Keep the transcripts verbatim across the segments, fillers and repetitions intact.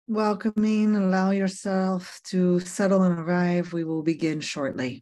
Welcoming, allow yourself to settle and arrive. We will begin shortly.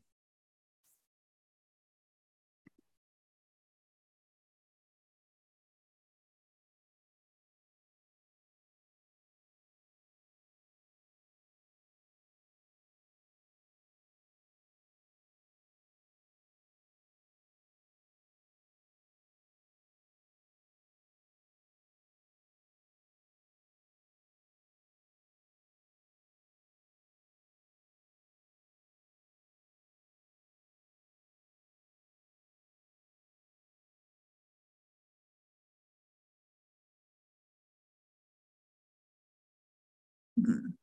Mm.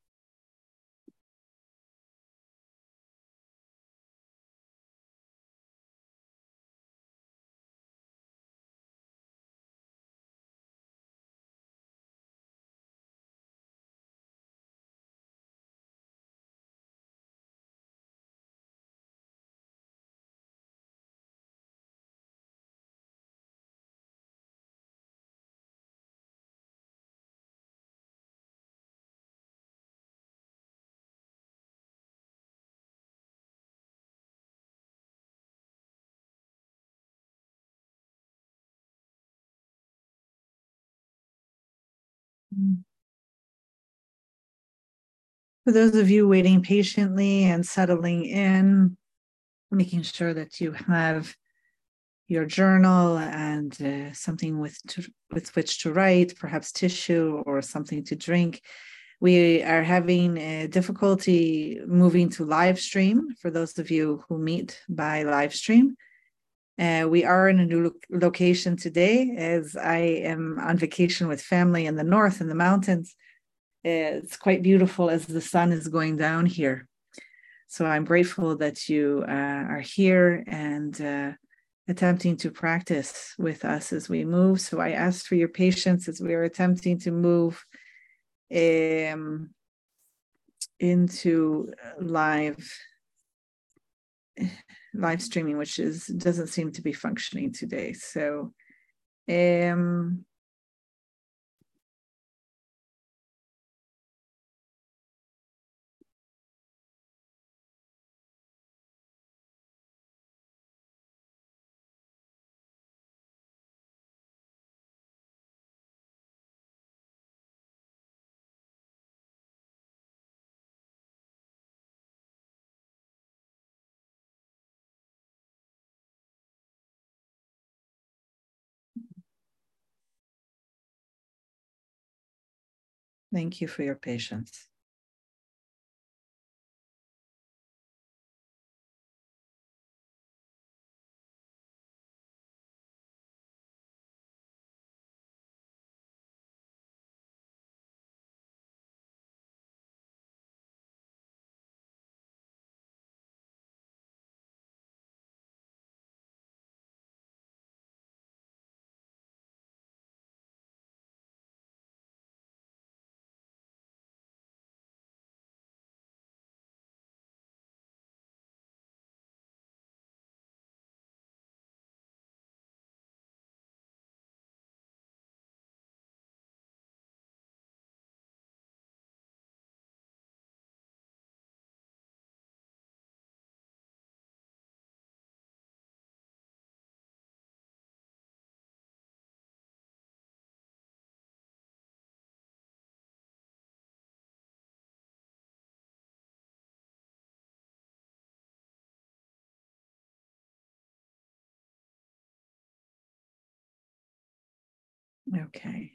For those of you waiting patiently and settling in, making sure that you have your journal and uh, something with to, with which to write, perhaps tissue or something to drink. We are having a difficulty moving to live stream for those of you who meet by live stream. Uh, we are in a new lo- location today as I am on vacation with family in the north in the mountains. It's quite beautiful as the sun is going down here. So I'm grateful that you uh, are here and uh, attempting to practice with us as we move. So I ask for your patience as we are attempting to move um, into live live streaming, which is doesn't seem to be functioning today. So um, thank you for your patience. Okay.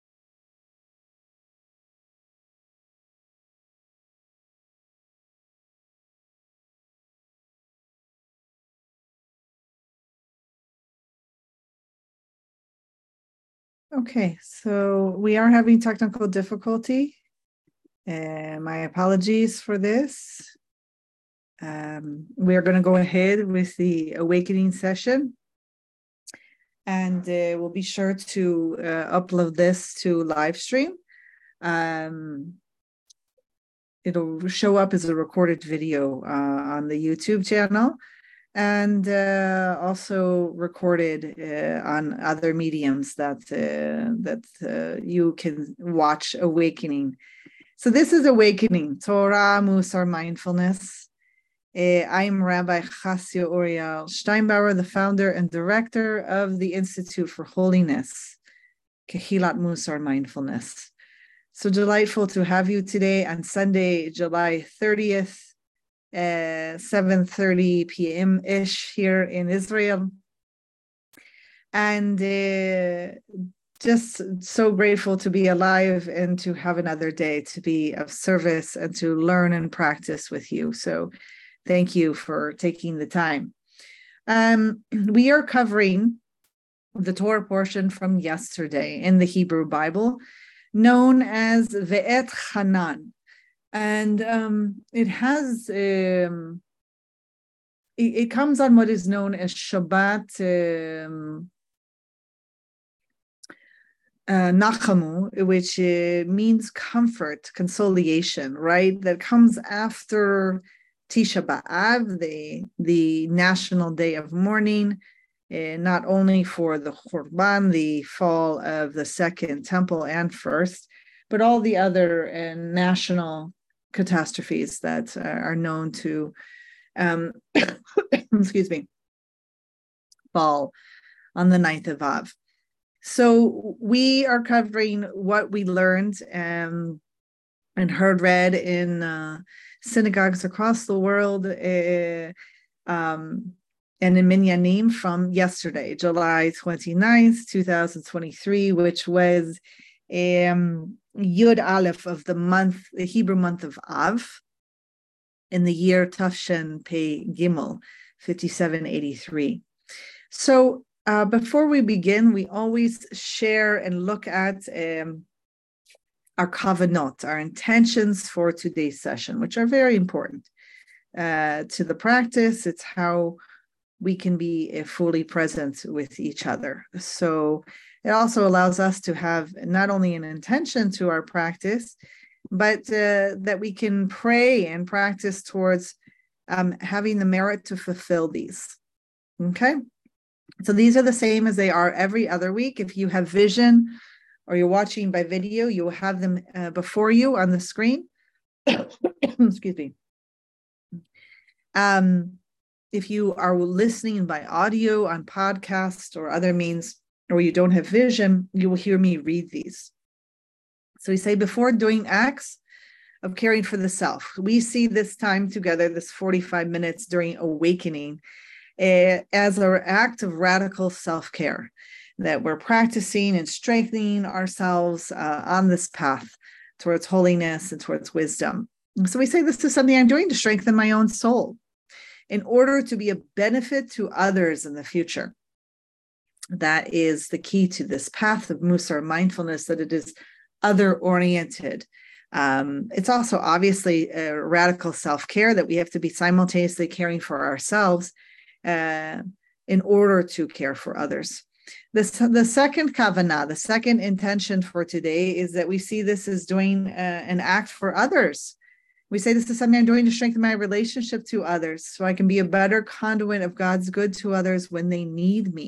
Okay, so we are having technical difficulty. Uh, my apologies for this. Um, we are going to go ahead with the awakening session. And uh, we'll be sure to uh, upload this to live stream. Um, it'll show up as a recorded video uh, on the YouTube channel and uh, also recorded uh, on other mediums that uh, that uh, you can watch Awakening. So this is Awakening, Torah, Musar, Mindfulness. Uh, I'm Rabbi Chassia Uriel Steinbauer, the founder and director of the Institute for Holiness, Kehilat Musar Mindfulness. So delightful to have you today on Sunday, July thirtieth, uh, seven thirty p.m.-ish here in Israel. And uh, just so grateful to be alive and to have another day to be of service and to learn and practice with you. So thank you for taking the time. Um, we are covering the Torah portion from yesterday in the Hebrew Bible, known as Ve'et Hanan. And um, it has, um, it, it comes on what is known as Shabbat um, Uh, Nachamu, which uh, means comfort, consolation, right? That comes after Tisha B'Av, the, the national day of mourning, uh, not only for the Churban, the fall of the second temple and first, but all the other uh, national catastrophes that uh, are known to, um, excuse me, fall on the ninth of Av. So we are covering what we learned um, and heard read in uh, synagogues across the world uh, um, and in Minyanim from yesterday, July twenty-ninth, twenty twenty-three, which was um, Yud Aleph of the month, the Hebrew month of Av, in the year Tafshen Pei Gimel, fifty-seven eighty-three. So Uh, before we begin, we always share and look at um, our kavanot, our intentions for today's session, which are very important uh, to the practice. It's how we can be uh, fully present with each other. So it also allows us to have not only an intention to our practice, but uh, that we can pray and practice towards um, having the merit to fulfill these. Okay? So these are the same as they are every other week. If you have vision or you're watching by video, you will have them uh, before you on the screen. Excuse me. Um, if you are listening by audio on podcast or other means, or you don't have vision, you will hear me read these. So we say before doing acts of caring for the self, we see this time together, this forty-five minutes during awakening, Uh, as an act of radical self-care, that we're practicing and strengthening ourselves uh, on this path towards holiness and towards wisdom. And so we say this is something I'm doing to strengthen my own soul in order to be a benefit to others in the future. That is the key to this path of Musar mindfulness, that it is other-oriented. Um, it's also obviously a radical self-care, that we have to be simultaneously caring for ourselves Uh, in order to care for others. The, the second kavanah, the second intention for today, is that we see this as doing uh, an act for others. We say this is something I'm doing to strengthen my relationship to others so I can be a better conduit of God's good to others when they need me.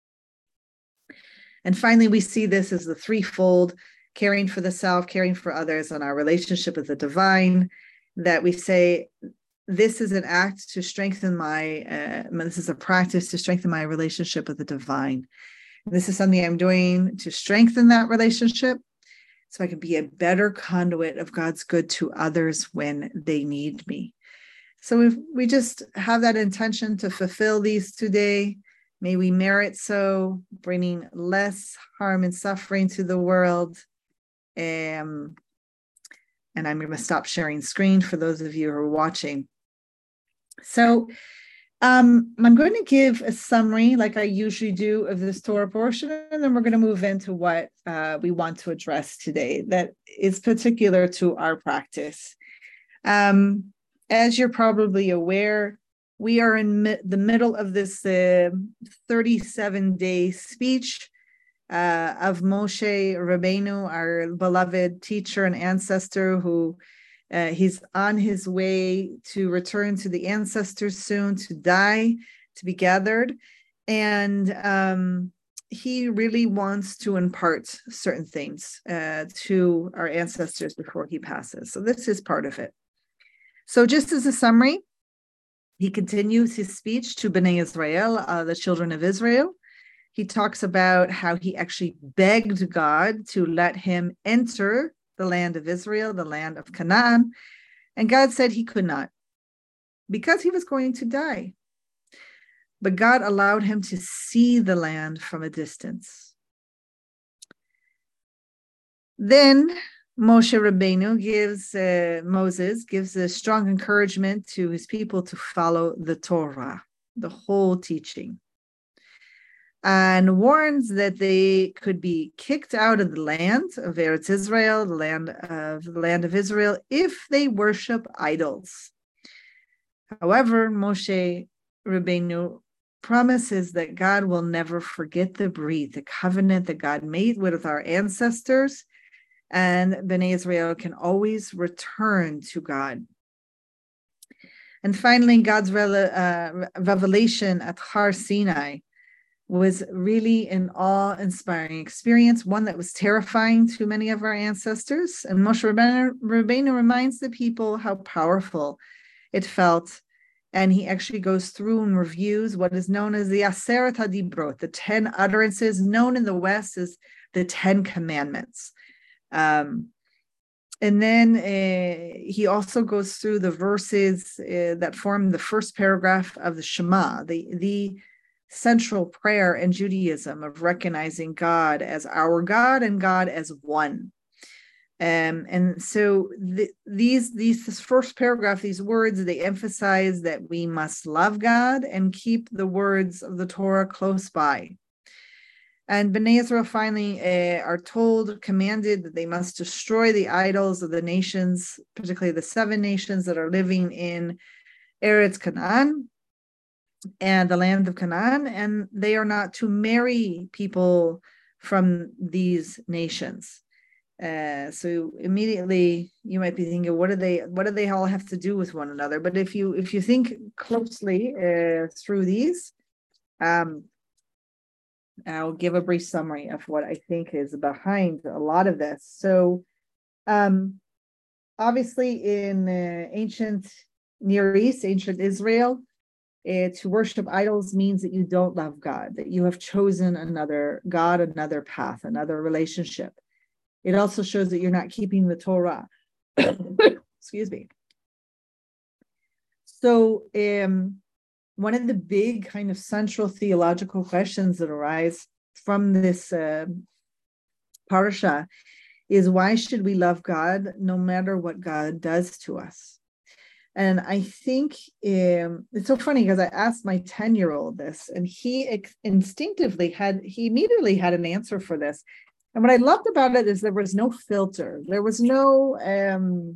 And finally, we see this as the threefold: caring for the self, caring for others, and our relationship with the divine, that we say, this is an act to strengthen my, uh, this is a practice to strengthen my relationship with the divine. This is something I'm doing to strengthen that relationship so I can be a better conduit of God's good to others when they need me. So if we just have that intention to fulfill these today, may we merit so, bringing less harm and suffering to the world. Um, and I'm going to stop sharing screen for those of you who are watching. So um, I'm going to give a summary, like I usually do, of this Torah portion, and then we're going to move into what uh, we want to address today that is particular to our practice. Um, as you're probably aware, we are in mi- the middle of this uh, thirty-seven day speech uh, of Moshe Rabbeinu, our beloved teacher and ancestor, who Uh, he's on his way to return to the ancestors soon, to die, to be gathered. And um, he really wants to impart certain things uh, to our ancestors before he passes. So this is part of it. So just as a summary, he continues his speech to Bnei Israel, uh, the children of Israel. He talks about how he actually begged God to let him enter the land of Israel, the land of Canaan. And God said he could not because he was going to die. But God allowed him to see the land from a distance. Then Moshe Rabbeinu gives, uh, Moses gives a strong encouragement to his people to follow the Torah, the whole teaching, and warns that they could be kicked out of the land of Eretz Israel, the land of the land of Israel, if they worship idols. However, Moshe Rabbeinu promises that God will never forget the brit, the covenant that God made with our ancestors, and Bnei Israel can always return to God. And finally, God's uh, revelation at Har Sinai was really an awe-inspiring experience, one that was terrifying to many of our ancestors. And Moshe Rabbeinu, Rabbeinu reminds the people how powerful it felt. And he actually goes through and reviews what is known as the Aseret HaDibrot, the ten utterances, known in the West as the Ten Commandments. Um, and then uh, he also goes through the verses uh, that form the first paragraph of the Shema, the, the central prayer in Judaism of recognizing God as our God and God as one. Um, and so the, these, these, this first paragraph, these words, they emphasize that we must love God and keep the words of the Torah close by. And Bnei Israel finally uh, are told, commanded that they must destroy the idols of the nations, particularly the seven nations that are living in Eretz Canaan and the land of Canaan, and they are not to marry people from these nations. Uh, so immediately you might be thinking, what do they, what do they all have to do with one another? But if you if you think closely uh, through these, um, I'll give a brief summary of what I think is behind a lot of this. So, um, obviously, in uh, ancient Near East, ancient Israel, uh, to worship idols means that you don't love God, that you have chosen another God, another path, another relationship. It also shows that you're not keeping the Torah. Excuse me. So, um, one of the big kind of central theological questions that arise from this uh, parasha is, why should we love God no matter what God does to us? And I think um, it's so funny because I asked my ten-year-old this, and he ex- instinctively had, he immediately had an answer for this. And what I loved about it is there was no filter. There was no um,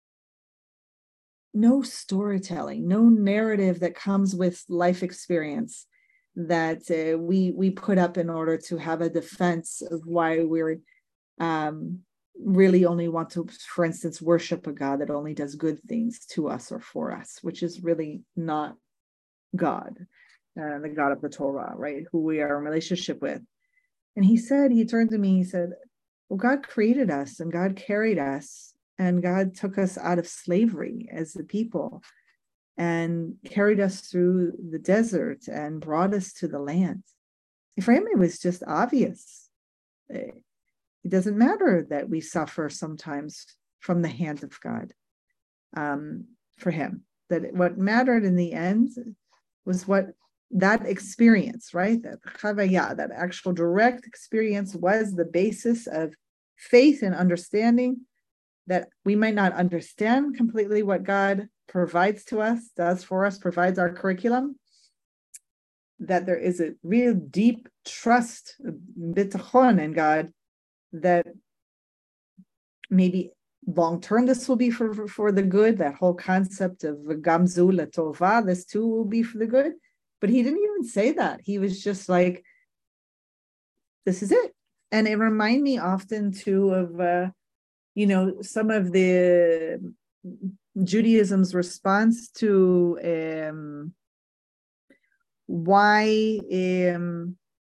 no storytelling, no narrative that comes with life experience that uh, we we put up in order to have a defense of why we're um, really only want to, for instance, worship a God that only does good things to us or for us, which is really not God, uh, the God of the Torah, right? Who we are in relationship with. And he said, he turned to me, he said, well, God created us and God carried us and God took us out of slavery as a people and carried us through the desert and brought us to the land. For him, it was just obvious. It doesn't matter that we suffer sometimes from the hand of God. Um, for him, that what mattered in the end was what that experience, right? That chavaya, that actual direct experience, was the basis of faith and understanding, that we might not understand completely what God provides to us, does for us, provides our curriculum, that there is a real deep trust, bitachon in God, that maybe long-term this will be for, for, for the good, that whole concept of gamzu latova, this too will be for the good. But he didn't even say that. He was just like, this is it. And it reminded me often too of, uh, you know, some of the Judaism's response to um, why um,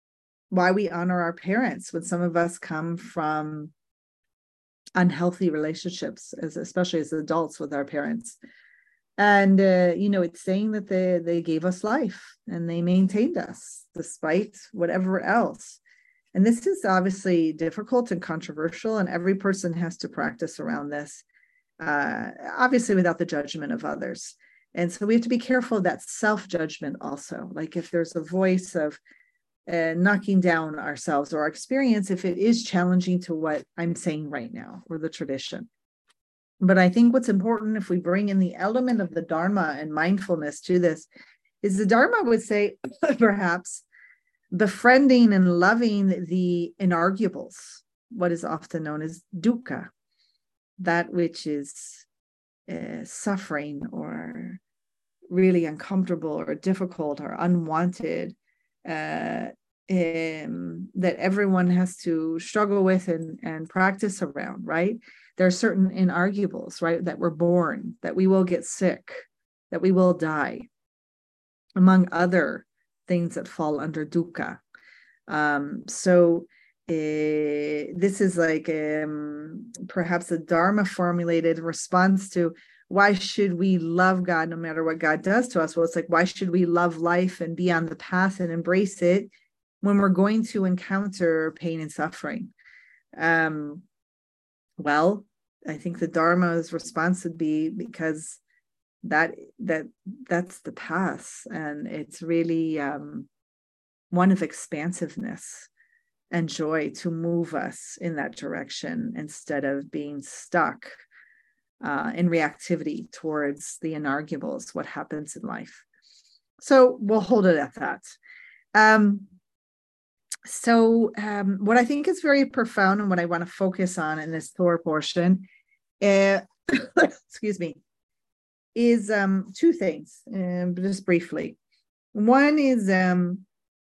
why we honor our parents when some of us come from unhealthy relationships, as especially as adults with our parents. And, uh, you know, it's saying that they, they gave us life and they maintained us despite whatever else. And this is obviously difficult and controversial, and every person has to practice around this, uh, obviously without the judgment of others. And so we have to be careful of that self-judgment also. Like if there's a voice of uh, knocking down ourselves or our experience, if it is challenging to what I'm saying right now or the tradition. But I think what's important, if we bring in the element of the Dharma and mindfulness to this, is the Dharma would say, perhaps, befriending and loving the inarguables, what is often known as dukkha, that which is uh, suffering or really uncomfortable or difficult or unwanted, uh, um, that everyone has to struggle with and, and practice around, right? There are certain inarguables, right, that we're born, that we will get sick, that we will die, among other things that fall under dukkha. Um, so uh, this is like um, perhaps a Dharma formulated response to why should we love God no matter what God does to us? Well, it's like, why should we love life and be on the path and embrace it when we're going to encounter pain and suffering? Um, well, I think the Dharma's response would be because that that that's the path, and it's really um, one of expansiveness and joy to move us in that direction instead of being stuck uh, in reactivity towards the inarguables, what happens in life. So we'll hold it at that. Um, so um, what I think is very profound and what I want to focus on in this Torah portion, uh, excuse me, is um, two things, um, just briefly. One is um,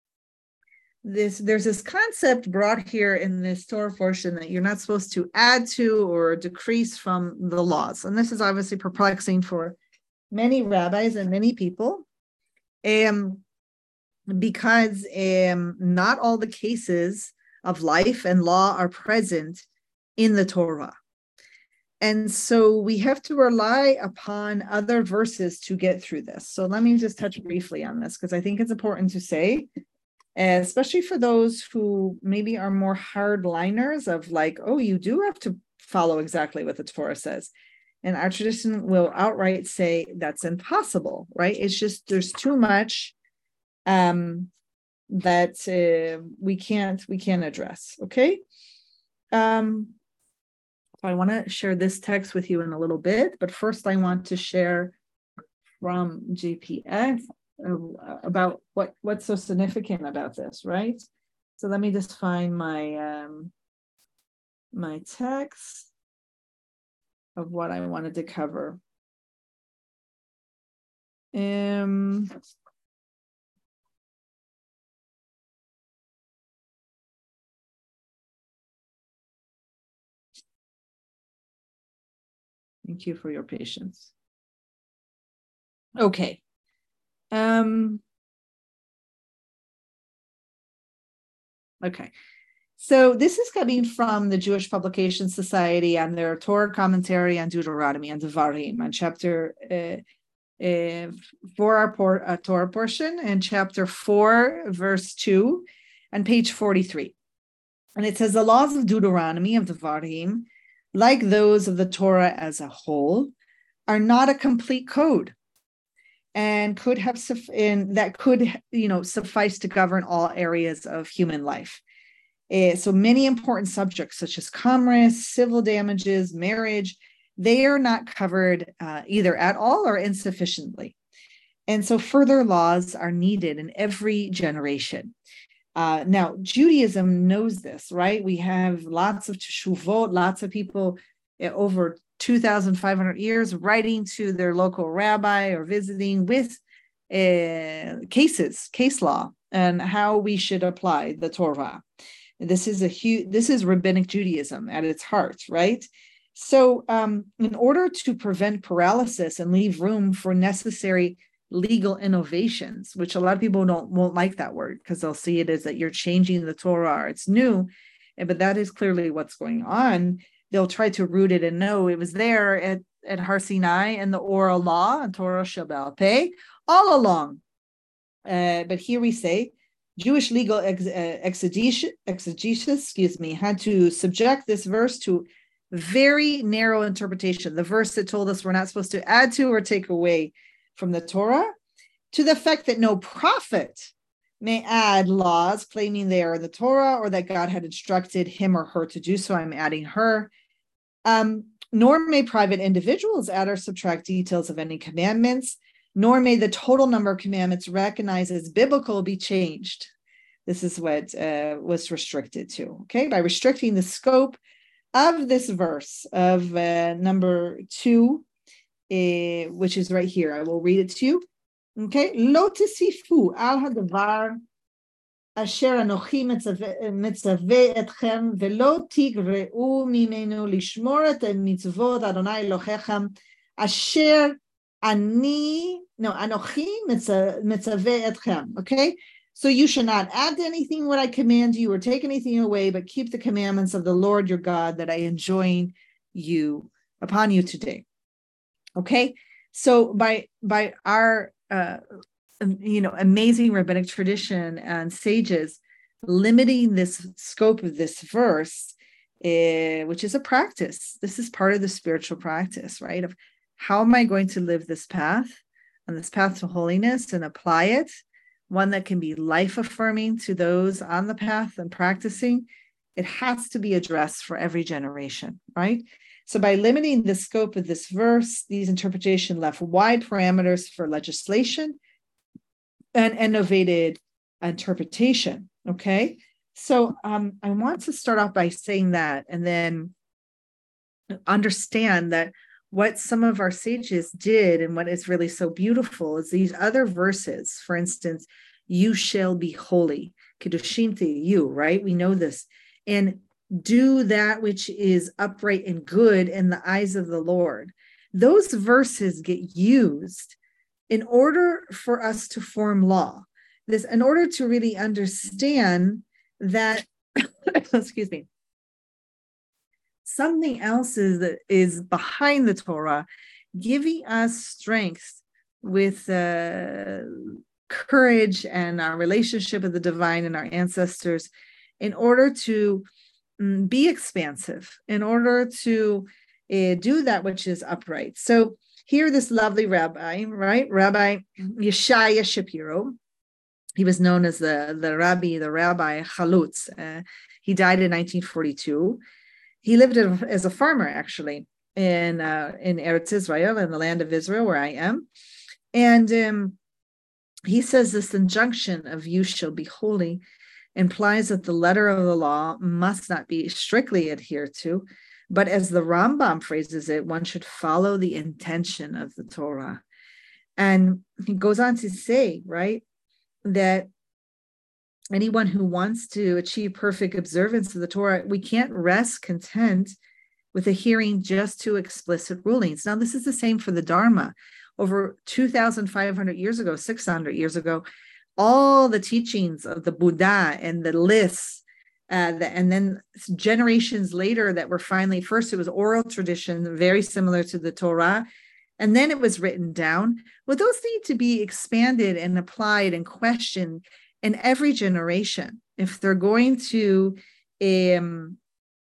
this, there's this concept brought here in this Torah portion that you're not supposed to add to or decrease from the laws. And this is obviously perplexing for many rabbis and many people, um, because um, not all the cases of life and law are present in the Torah. And so we have to rely upon other verses to get through this. So let me just touch briefly on this, because I think it's important to say, especially for those who maybe are more hardliners of like, oh, you do have to follow exactly what the Torah says. And our tradition will outright say that's impossible, right? It's just, there's too much um, that uh, we can't, we can't address, okay? Um, I want to share this text with you in a little bit, but first I want to share from G P X about what, what's so significant about this, right? So let me just find my um, my text of what I wanted to cover. Um, thank you for your patience. Okay. Um, okay. So this is coming from the Jewish Publication Society and their Torah commentary on Deuteronomy and Devarim on chapter uh, uh, for our por- uh, Torah portion and chapter four, verse two, and page forty-three. And it says, the laws of Deuteronomy, of Devarim, like those of the Torah as a whole, are not a complete code, and could have in that could you know suffice to govern all areas of human life. Uh, so many important subjects such as commerce, civil damages, marriage, they are not covered uh, either at all or insufficiently. And so further laws are needed in every generation. Uh, now, Judaism knows this, right? We have lots of teshuvot, lots of people uh, over two thousand five hundred years writing to their local rabbi or visiting with uh, cases, case law, and how we should apply the Torah. This is a huge, this is rabbinic Judaism at its heart, right? So um, in order to prevent paralysis and leave room for necessary legal innovations, which a lot of people don't won't like that word because they'll see it as that you're changing the Torah or it's new. But that is clearly what's going on. They'll try to root it and no, it was there at, at Har Sinai and the oral law and Torah Sheba'al Peh all along. Uh, but here we say Jewish legal ex- uh, exegesis, exegesis, excuse me, had to subject this verse to very narrow interpretation. The verse that told us we're not supposed to add to or take away from the Torah, to the effect that no prophet may add laws claiming they are in the Torah or that God had instructed him or her to do so. I'm adding her. Um, nor may private individuals add or subtract details of any commandments, nor may the total number of commandments recognized as biblical be changed. This is what uh, was restricted to, okay? By restricting the scope of this verse of uh, number two, uh, which is right here. I will read it to you. Okay? Lo tisifu al hadavar asher anochi metzaveh etchem velo tigreu mimenu lishmor et mitzvot Adonai Elohechem asher ani no anochi metzaveh etchem. Okay? So you should not add to anything what I command you or take anything away, but keep the commandments of the Lord your God that I enjoin you upon you today. Okay, so by by our uh, you know amazing rabbinic tradition and sages limiting this scope of this verse, uh, which is a practice. This is part of the spiritual practice, right? Of how am I going to live this path on this path to holiness and apply it, one that can be life-affirming to those on the path and practicing. It has to be addressed for every generation, right? So by limiting the scope of this verse, these interpretations left wide parameters for legislation and innovated interpretation, okay? So um, I want to start off by saying that and then understand that what some of our sages did and what is really so beautiful is these other verses. For instance, you shall be holy, Kedushim to you, right? We know this. And do that which is upright and good in the eyes of the Lord. Those verses get used in order for us to form law. This, in order to really understand that, excuse me, something else is that is behind the Torah, giving us strength with uh, courage and our relationship with the divine and our ancestors, in order to um, be expansive, in order to uh, do that which is upright. So here, this lovely rabbi, right, Rabbi Yeshaya Shapiro, he was known as the the Rabbi, the Rabbi Chalutz. Uh, he died in nineteen forty-two. He lived as a farmer, actually, in uh, in Eretz Israel, in the land of Israel, where I am. And um, he says this injunction of you shall be holy implies that the letter of the law must not be strictly adhered to, but as the Rambam phrases it, one should follow the intention of the Torah. And he goes on to say, right, that anyone who wants to achieve perfect observance of the Torah, we can't rest content with adhering just to explicit rulings. Now, this is the same for the Dharma. Over two thousand five hundred years ago, six hundred years ago, all the teachings of the Buddha and the lists, uh, the, and then generations later that were finally, first it was oral tradition, very similar to the Torah, and then it was written down. Well, those need to be expanded and applied and questioned in every generation if they're going to um,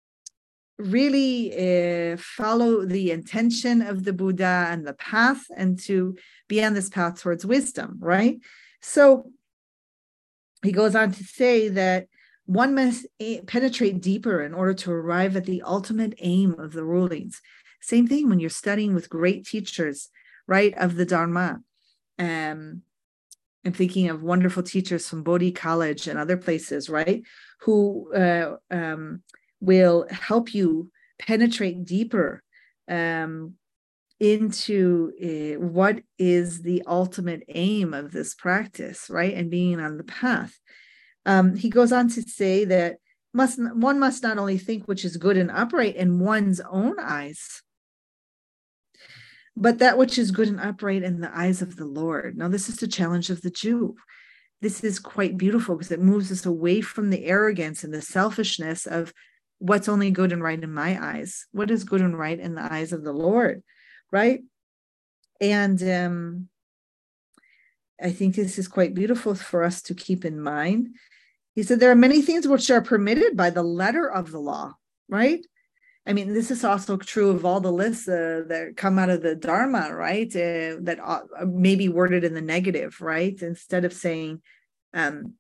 really uh, follow the intention of the Buddha and the path, and to be on this path towards wisdom, right? So he goes on to say that one must penetrate deeper in order to arrive at the ultimate aim of the rulings. Same thing when you're studying with great teachers, right, of the Dharma. Um, I'm thinking of wonderful teachers from Bodhi College and other places, right, who uh, um, will help you penetrate deeper um, into uh, what is the ultimate aim of this practice, right, and being on the path. Um, he goes on to say that must one must not only think which is good and upright in one's own eyes, but that which is good and upright in the eyes of the Lord. Now, this is the challenge of the Jew. This is quite beautiful because it moves us away from the arrogance and the selfishness of what's only good and right in my eyes. What is good and right in the eyes of the Lord, right? And um, I think this is quite beautiful for us to keep in mind. He said there are many things which are permitted by the letter of the law, right? I mean, this is also true of all the lists uh, that come out of the Dharma, right? Uh, that uh, may be worded in the negative, right? Instead of saying um,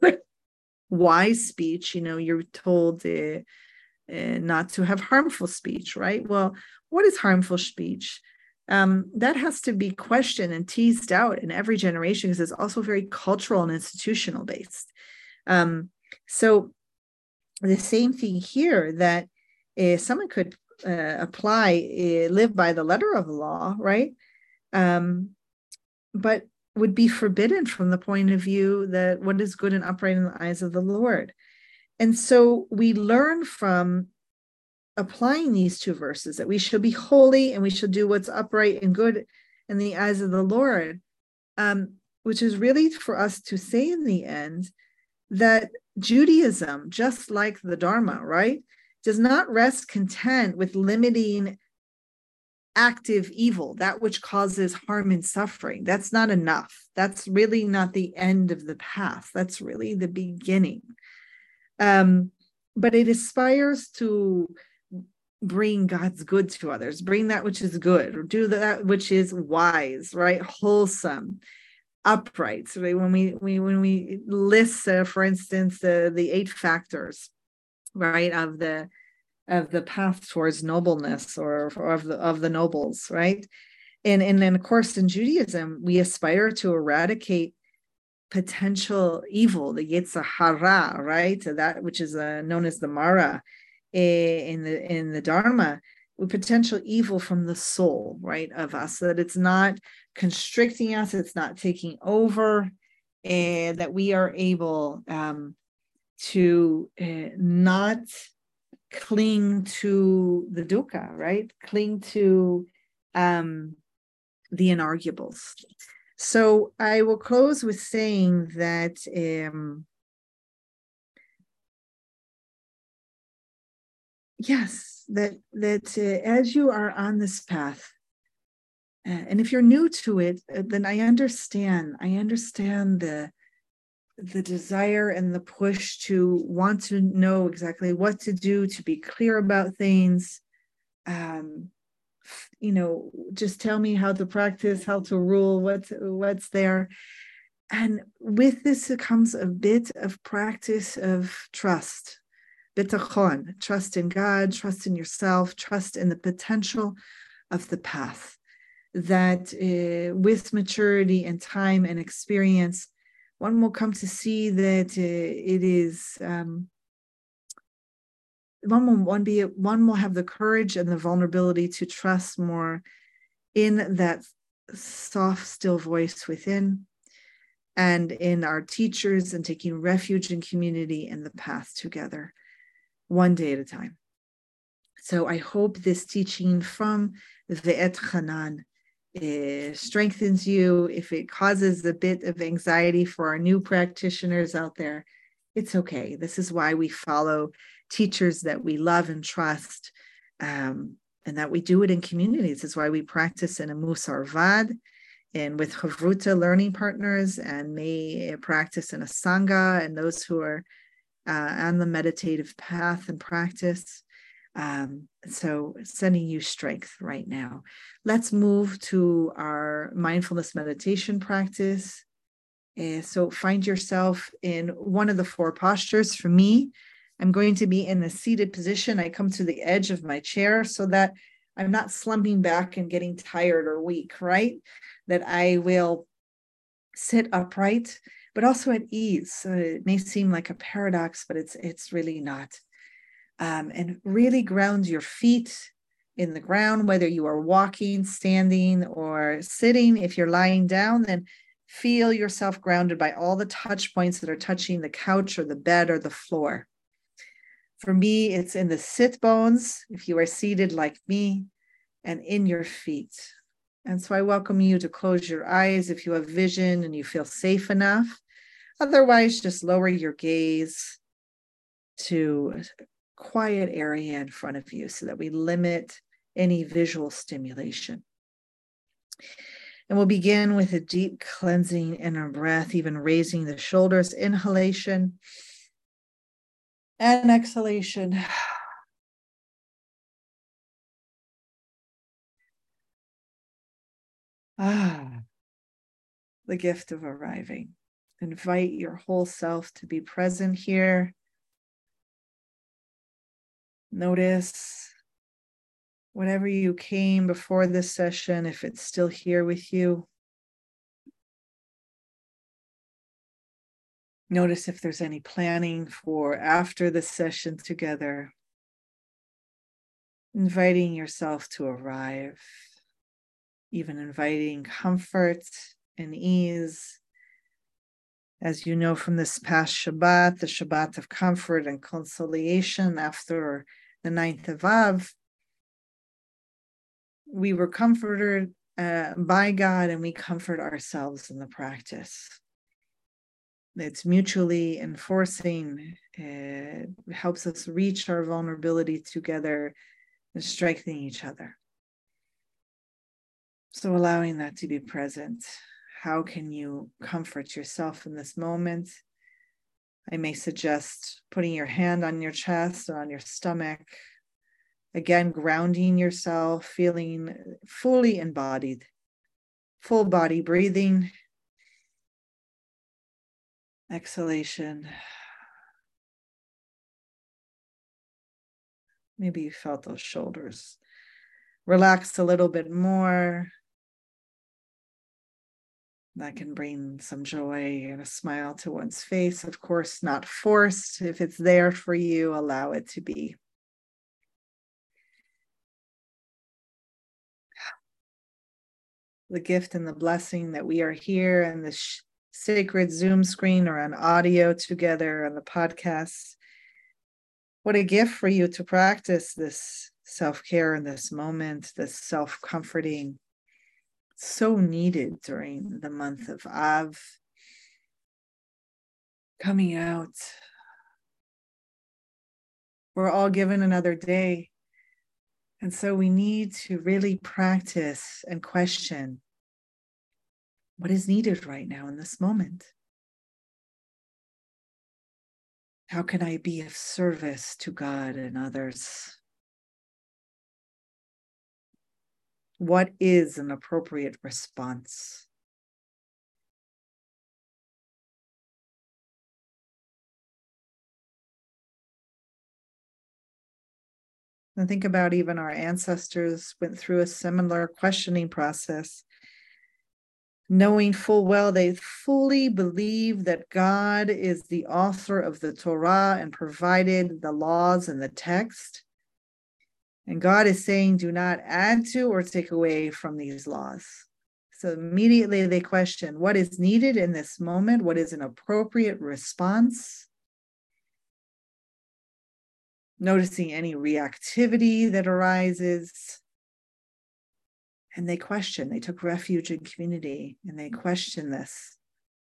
wise speech, you know, you're told uh, uh, not to have harmful speech, right? Well, what is harmful speech? Um, that has to be questioned and teased out in every generation because it's also very cultural and institutional based. Um, so the same thing here, that uh, someone could uh, apply, uh, live by the letter of the law, right? Um, but would be forbidden from the point of view that what is good and upright in the eyes of the Lord. And so we learn from applying these two verses that we should be holy and we should do what's upright and good in the eyes of the Lord, um, which is really for us to say in the end that Judaism, just like the Dharma, right, does not rest content with limiting active evil, that which causes harm and suffering. That's not enough. That's really not the end of the path. That's really the beginning. Um, but it aspires to bring God's good to others, bring that which is good, or do that which is wise, right, wholesome, upright. So when we, we when we list, uh, for instance, the the eight factors, right, of the of the path towards nobleness, or, or of the of the nobles, right, and and then of course in Judaism we aspire to eradicate potential evil, the Yetzer Hara, right, that which is uh, known as the Mara in the in the Dharma, with potential evil from the soul, right, of us, so that it's not constricting us, it's not taking over, and that we are able um, to uh, not cling to the dukkha, right, cling to um, the inarguables. So I will close with saying that um, yes, that that uh, as you are on this path, uh, and if you're new to it, uh, then I understand. I understand the the desire and the push to want to know exactly what to do, to be clear about things. Um, you know, just tell me how to practice, how to rule, what's what's there. And with this comes a bit of practice of trust. Bitachon, trust in God, trust in yourself, trust in the potential of the path. That uh, with maturity and time and experience, one will come to see that uh, it is, um, one will one be one will have the courage and the vulnerability to trust more in that soft, still voice within, and in our teachers, and taking refuge in community and the path together, one day at a time. So I hope this teaching from Ve'et Hanan uh, strengthens you. If it causes a bit of anxiety for our new practitioners out there, it's okay. This is why we follow teachers that we love and trust, um, and that we do it in communities. It's why we practice in a Musar Vad and with Chavruta learning partners, and may practice in a Sangha, and those who are uh, on the meditative path and practice. Um, so sending you strength right now. Let's move to our mindfulness meditation practice. Uh, so find yourself in one of the four postures. For me, I'm going to be in a seated position. I come to the edge of my chair so that I'm not slumping back and getting tired or weak, right? That I will sit upright, but also at ease. So it may seem like a paradox, but it's it's really not. Um, and really ground your feet in the ground, whether you are walking, standing, or sitting. If you're lying down, then feel yourself grounded by all the touch points that are touching the couch or the bed or the floor. For me, it's in the sit bones, if you are seated like me, and in your feet. And so I welcome you to close your eyes if you have vision and you feel safe enough. Otherwise, just lower your gaze to a quiet area in front of you so that we limit any visual stimulation. And we'll begin with a deep cleansing inner breath, even raising the shoulders, inhalation and exhalation. Ah, the gift of arriving. Invite your whole self to be present here. Notice whatever you came before this session, if it's still here with you. Notice if there's any planning for after the session together. Inviting yourself to arrive, even inviting comfort and ease. As you know from this past Shabbat, the Shabbat of comfort and consolation after the ninth of Av, we were comforted uh, by God and we comfort ourselves in the practice. It's mutually enforcing. It helps us reach our vulnerability together and strengthening each other. So allowing that to be present. How can you comfort yourself in this moment? I may suggest putting your hand on your chest or on your stomach. Again, grounding yourself, feeling fully embodied, full body breathing. Exhalation. Maybe you felt those shoulders relax a little bit more. That can bring some joy and a smile to one's face. Of course, not forced. If it's there for you, allow it to be. The gift and the blessing that we are here and this sacred Zoom screen or on audio together on the podcast. What a gift for you to practice this self-care in this moment, this self-comforting. So needed during the month of Av. Coming out. We're all given another day. And so we need to really practice and question what is needed right now in this moment. How can I be of service to God and others? What is an appropriate response? And think about even our ancestors went through a similar questioning process, knowing full well they fully believe that God is the author of the Torah and provided the laws and the text. And God is saying, do not add to or take away from these laws. So immediately they question what is needed in this moment, what is an appropriate response. Noticing any reactivity that arises. And they question, they took refuge in community and they questioned this.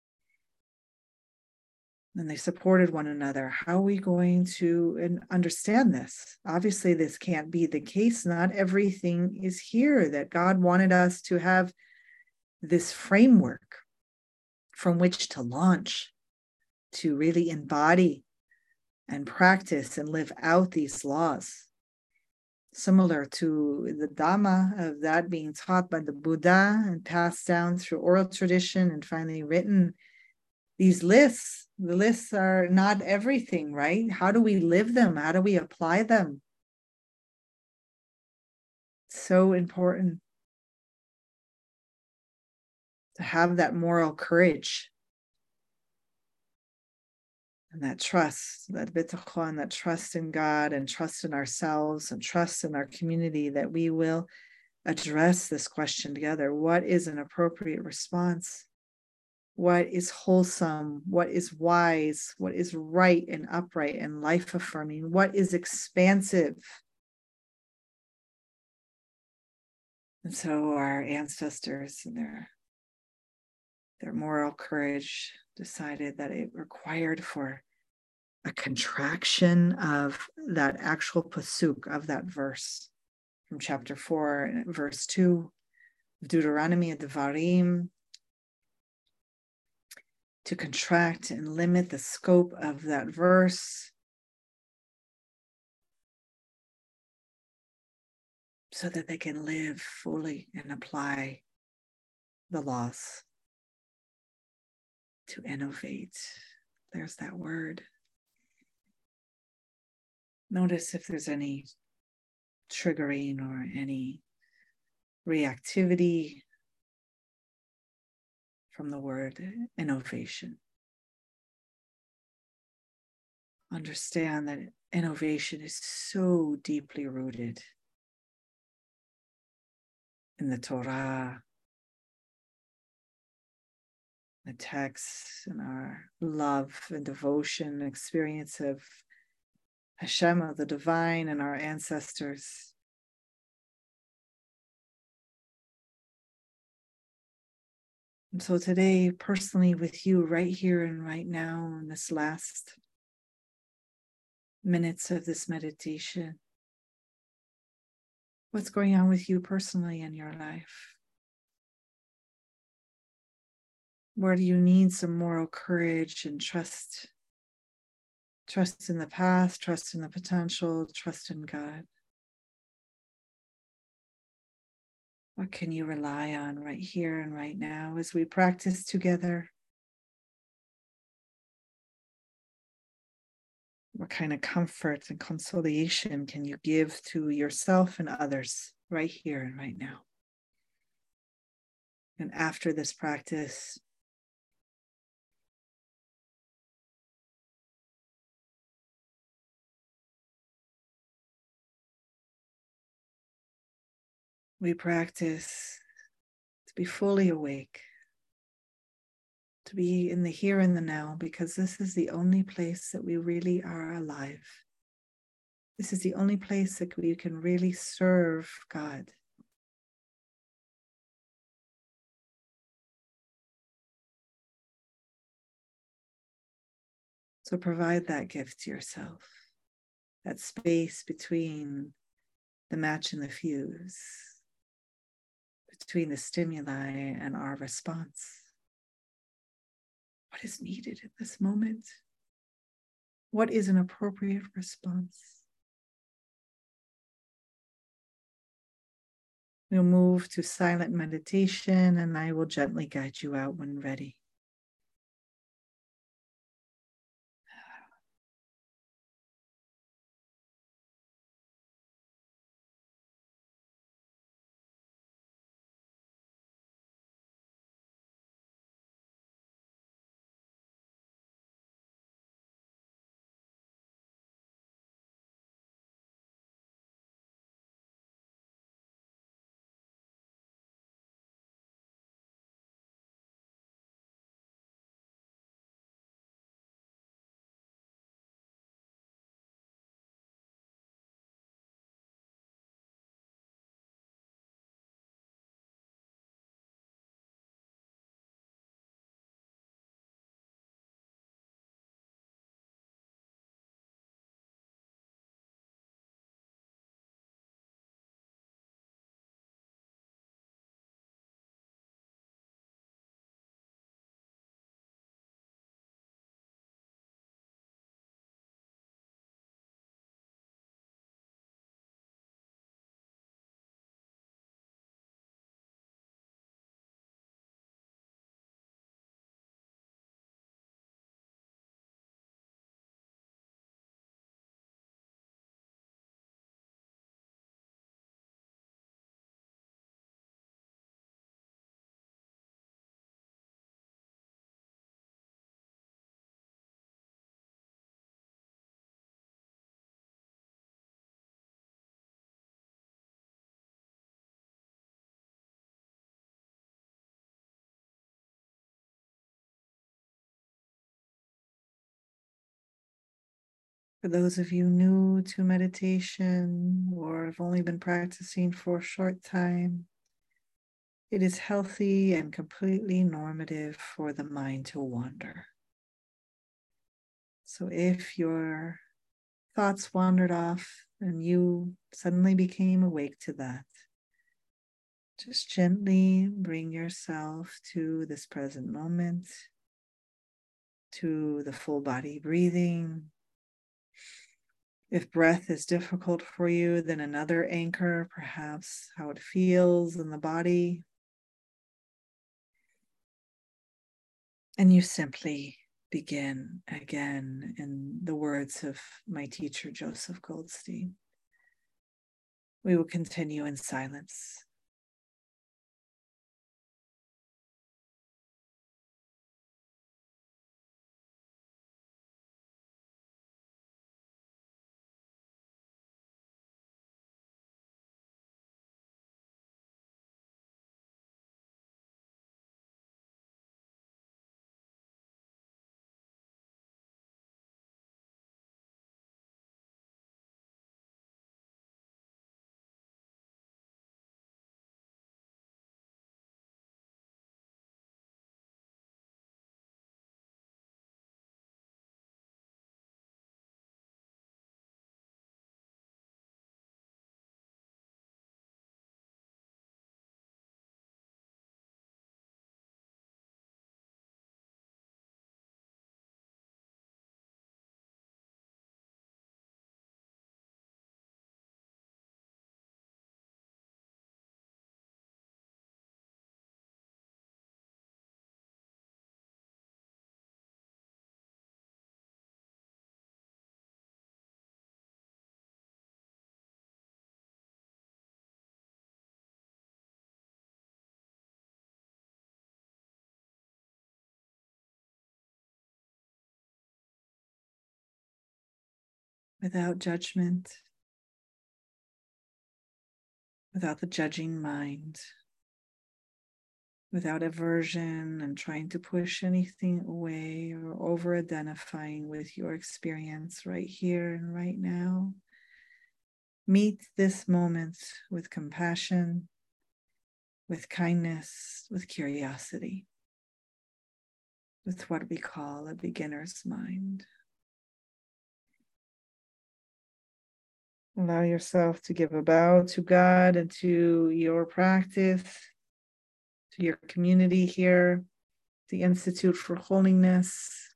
And they supported one another. How are we going to understand this? Obviously, this can't be the case. Not everything is here, that God wanted us to have this framework from which to launch, to really embody and practice and live out these laws. Similar to the Dhamma of that being taught by the Buddha and passed down through oral tradition and finally written. These lists, the lists are not everything, right? How do we live them? How do we apply them? So important to have that moral courage and that trust, that bitachon, that trust in God and trust in ourselves and trust in our community that we will address this question together. What is an appropriate response? What is wholesome? What is wise? What is right and upright and life affirming? What is expansive? And so our ancestors and their, their moral courage decided that it required for a contraction of that actual pasuk of that verse from chapter four, verse two of Deuteronomy and Devarim, to contract and limit the scope of that verse so that they can live fully and apply the laws, to innovate. There's that word. Notice if there's any triggering or any reactivity from the word innovation. Understand that innovation is so deeply rooted in the Torah, the texts, and our love and devotion, experience of Hashem, of the divine, and our ancestors. And so today, personally with you, right here and right now, in this last minutes of this meditation, what's going on with you personally in your life? Where do you need some moral courage and trust? Trust in the past, trust in the potential, trust in God. What can you rely on right here and right now as we practice together? What kind of comfort and consolation can you give to yourself and others right here and right now? And after this practice, we practice to be fully awake, to be in the here and the now, because this is the only place that we really are alive. This is the only place that we can really serve God. So provide that gift to yourself, that space between the match and the fuse, between the stimuli and our response. What is needed at this moment? What is an appropriate response? We'll move to silent meditation, and I will gently guide you out when ready. For those of you new to meditation or have only been practicing for a short time, It is healthy and completely normative for the mind to wander. So if your thoughts wandered off and you suddenly became awake to that, just gently bring yourself to this present moment, to the full body breathing. If breath is difficult for you, then another anchor, perhaps how it feels in the body. And you simply begin again in the words of my teacher, Joseph Goldstein. We will continue in silence. Without judgment, without the judging mind, without aversion and trying to push anything away or over identifying with your experience right here and right now. Meet this moment with compassion, with kindness, with curiosity, with what we call a beginner's mind. Allow yourself to give a bow to God and to your practice, to your community here, the Institute for Holiness,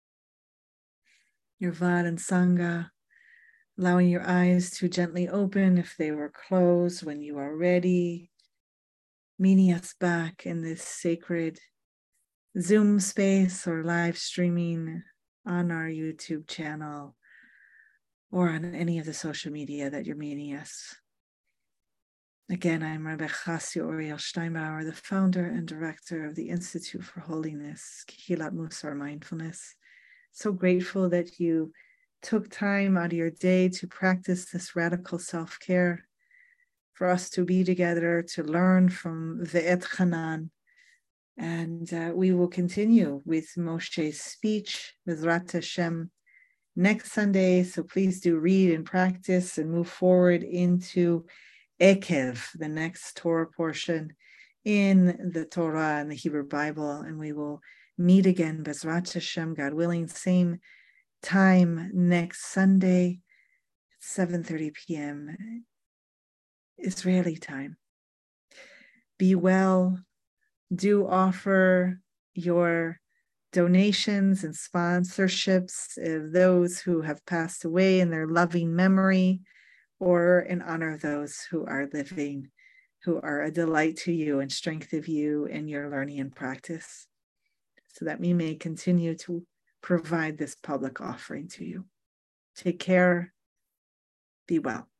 your Vad and Sangha, allowing your eyes to gently open if they were closed when you are ready, meeting us back in this sacred Zoom space or live streaming on our YouTube channel or on any of the social media that you're meeting us. Again, I'm Rabbi Chasya Uriel Steinbauer, the founder and director of the Institute for Holiness, Kehilat Musar Mindfulness. So grateful that you took time out of your day to practice this radical self-care, for us to be together, to learn from Ve'et Hanan. And uh, we will continue with Moshe's speech, Bezrat Hashem, next Sunday. So please do read and practice and move forward into Ekev, the next Torah portion in the Torah and the Hebrew Bible. And we will meet again, Bezrat Hashem, God willing, same time next Sunday at seven thirty p.m. Israeli time. Be well. Do offer your donations and sponsorships of those who have passed away in their loving memory, or in honor of those who are living, who are a delight to you and strength of you in your learning and practice, so that we may continue to provide this public offering to you. Take care. Be well.